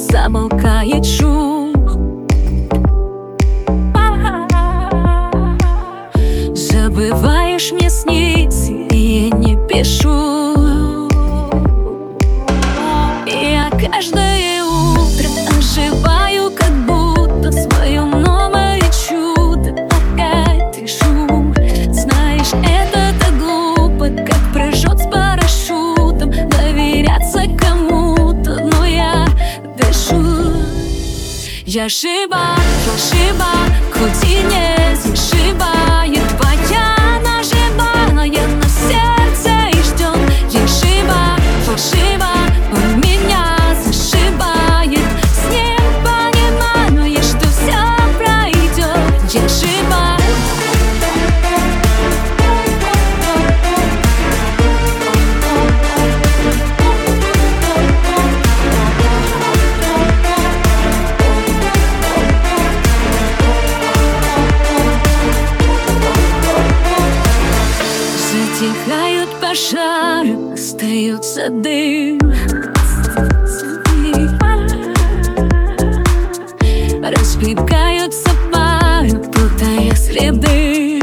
замолкает шум. Забываешь мне сниться, и я не пишу. Я каждое утро оживаю, как будто в своем новое чудо. Опять ты шум. Знаешь, это так глупо, как прыжок с парашютом. Доверяться кому-то, но я дышу. Я жива, хоть и не зашибает. Твоя наживая на сердце и ждет. Я жива, у меня зашибает. С ним понимаю я, что все пройдет. Я жива. Затихают пожары, остается дым. Разбегаются пары, путая следы.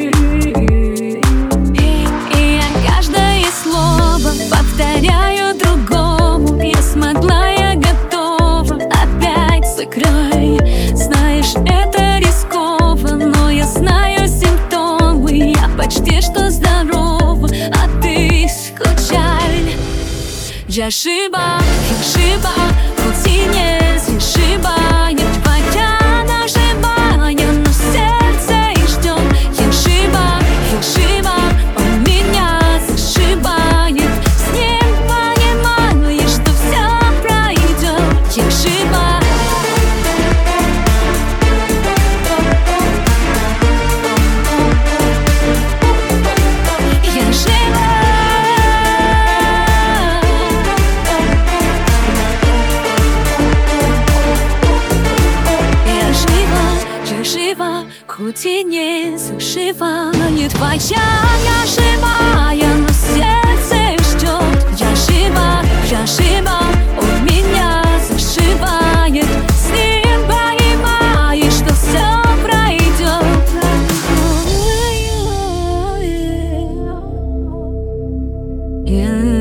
И я каждое слово повторяю другому. Я смогла, я готова, опять закрой. Знаешь, это рисково, но я знаю симптомы. Я почти что здорова, а ты скучай. Я жива, хоть и не зашибает. Твоя наживая на сердце и ждет. Я жива, у меня зашибает. С ним понимаю я, что все пройдет. Я жива. Я жива. Хоть и не зашивает. Твоя наживая на сердце ждет. Я жива, у меня зашивает. С ним понимаешь, что все пройдет. Yeah.